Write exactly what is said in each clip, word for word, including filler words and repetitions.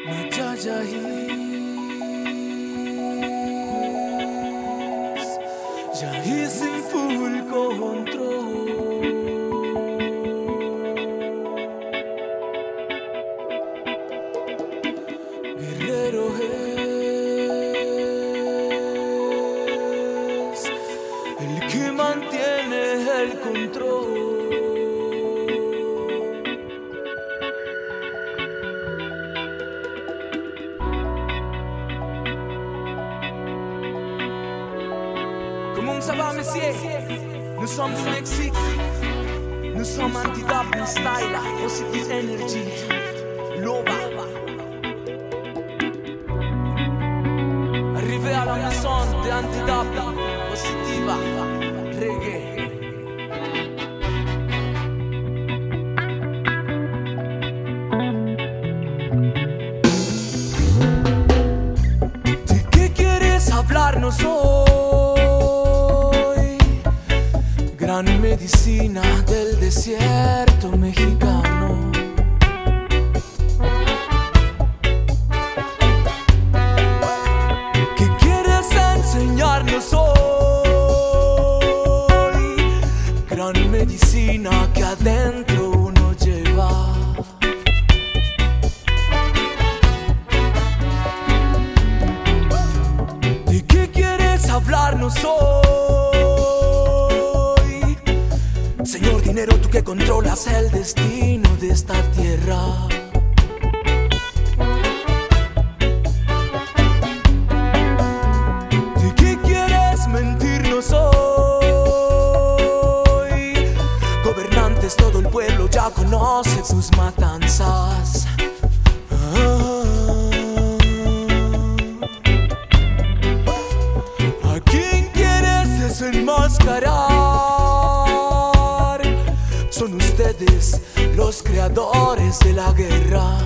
He's in full control. Guerrero es el que mantiene el control. Comment ça va, messieurs? Nous sommes du Mexique. Nous sommes anti-dub style, positive energy, loba. Arrivé à la maison de anti-dub, positiva, reggae. ¿De qué quieres hablarnos hoy? Gran medicina del desierto mexicano. ¿Qué quieres enseñarnos hoy? Gran medicina que adentro uno lleva. ¿De qué quieres hablarnos hoy? Señor dinero, tú que controlas el destino de esta tierra. ¿De qué quieres mentirnos hoy? Gobernantes, todo el pueblo ya conoce tus matanzas. Ah. ¿A quién quieres desenmascarar? Son ustedes los creadores de la guerra.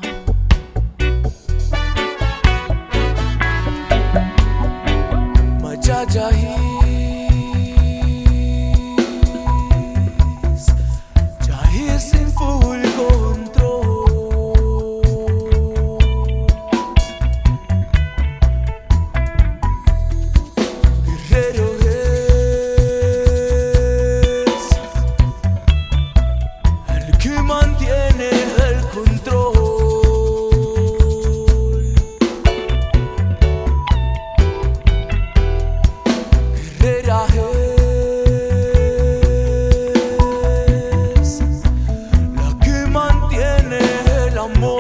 Mayayahis, Yahis in full control. Guerrero que mantiene el control. Guerrera es la que mantiene el amor.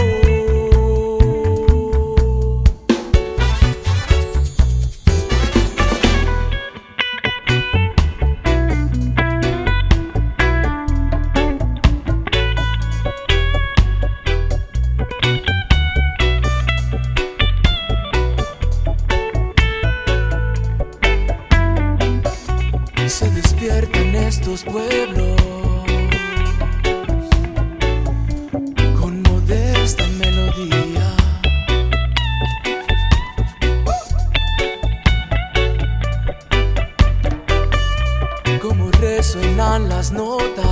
Se despiertan estos pueblos con modesta melodía. Como resuenan las notas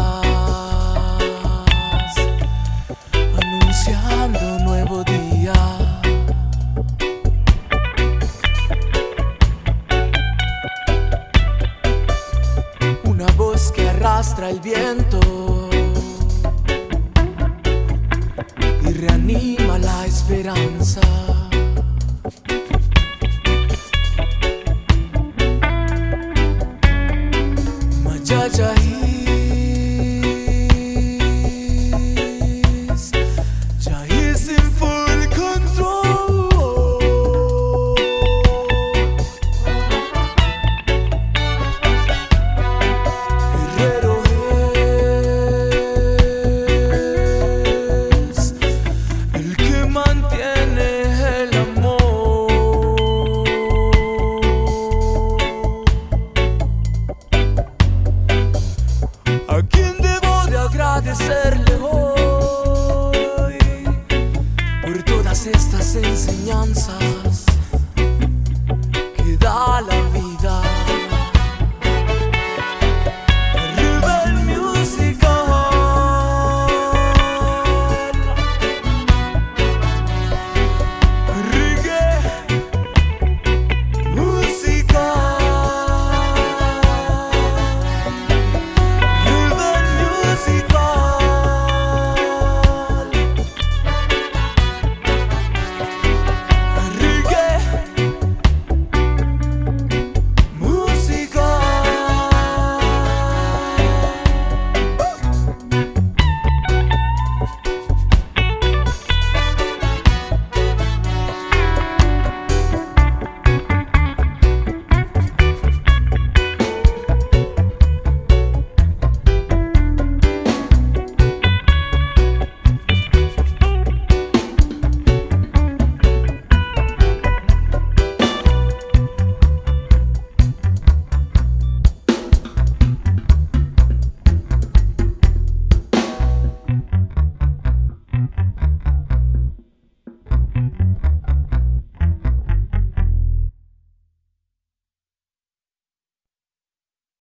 anunciando un nuevo día. Una voz que arrastra el viento y reanima la esperanza. Mayayahis, Yahis in full control. Guerrero es el que mantiene el amor. ¿A quién debo de agradecerle hoy por todas estas enseñanzas que da la